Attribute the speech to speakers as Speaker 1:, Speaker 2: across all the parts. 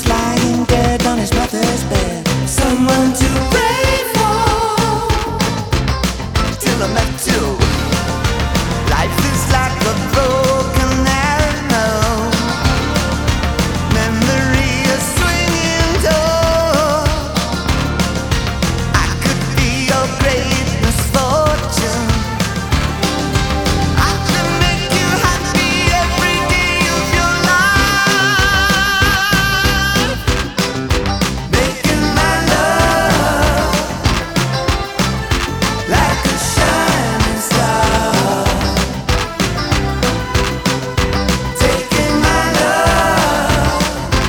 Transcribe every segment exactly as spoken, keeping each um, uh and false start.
Speaker 1: lying dead on his mother's bed. Someone to pray for, till I met you. Life is like a broken arrow, memory a swinging door. I could be your great misfortune. I can make you happy every day of your life. Making my love like a shining star. Taking my love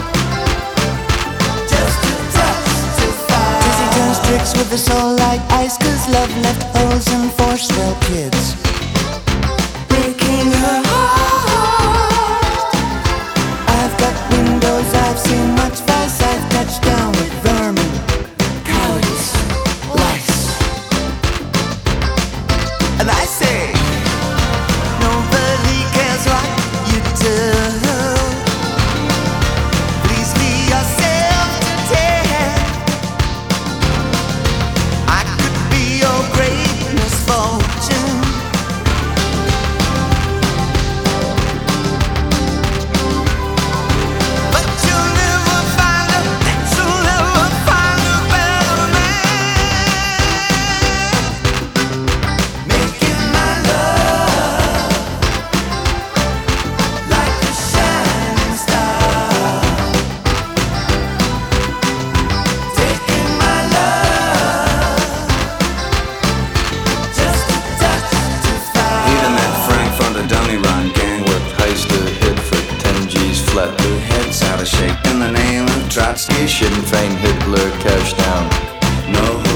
Speaker 1: just a touch too far. Dizzy turns tricks with a soul like ice, 'cause love left holes in four swell kids. Breaking her heart. I've got windows, I've seen much vice. I've touched down with vermin, cowardice, lice. And I say, nobody cares what you do. Please be yourself to tell. I could be your great misfortune. But you'll never find a, you'll never find a better man. Making my love like a shining star. Taking my love just a touch too far.
Speaker 2: Even that Frank from the dummy run gang with heist to hit for ten G's flat. Their heads out of shape in the name of Trotsky. Shouldn't feign Hitler cash down. No